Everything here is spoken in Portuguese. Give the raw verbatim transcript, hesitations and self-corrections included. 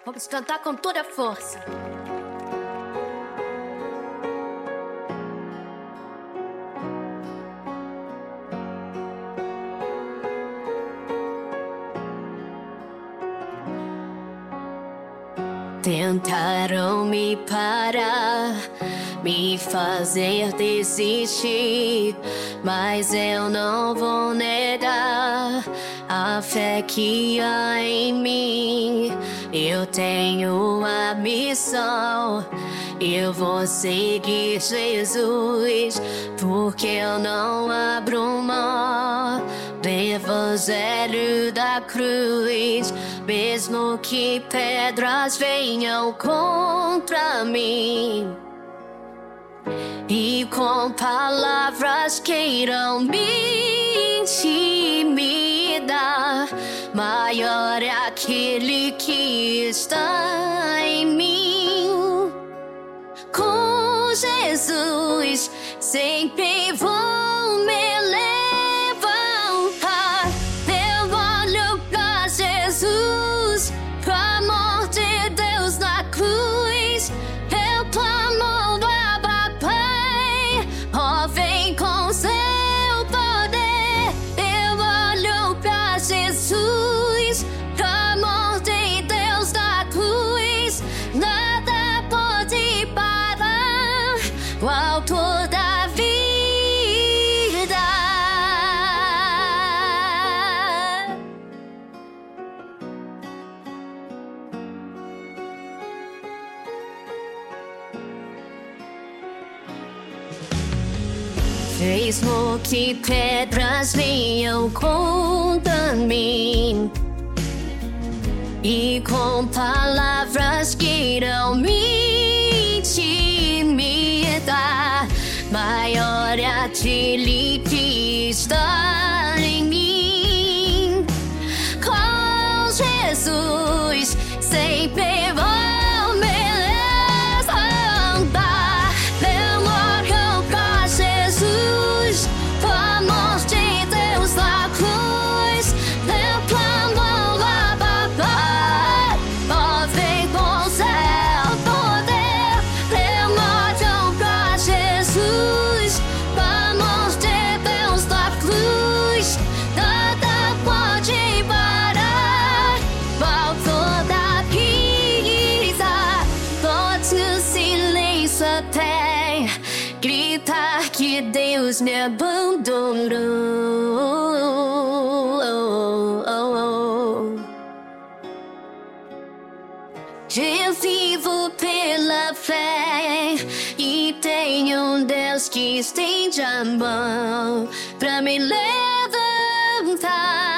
Vamos cantar com toda a força. Tentaram me parar, me fazer desistir, mas eu não vou negar a fé que há em mim. Eu tenho uma missão, eu vou seguir Jesus, porque eu não abro mão do evangelho da cruz. Mesmo que pedras venham contra mim e com palavras queiram me intimidar, maior é aquele que está em mim. Com Jesus sempre vou me levantar. Eu olho pra Jesus, pro amor de Deus na cruz. Eu clamo, Abba Pai, ó, vem com seu poder. Eu olho pra Jesus, pro amor de Deus na cruz. Nada pode parar o autor da vida. Mesmo que pedras venham contra mim e com palavras queiram me intimidar, maior é aquele que está em mim. Com Jesus sempre vou me levantar. Eu olho pra Jesus, pro amor de Deus na cruz. Eu clamo, Abba Pai, ó, vem com seu poder. Eu olho pra Jesus, pro amor de Deus na cruz. Nada pode parar o autor da vida. Pode o silêncio até gritar que Deus me abandonou. Eu vivo pela fé e tenho um Deus que estende a mão pra me levantar.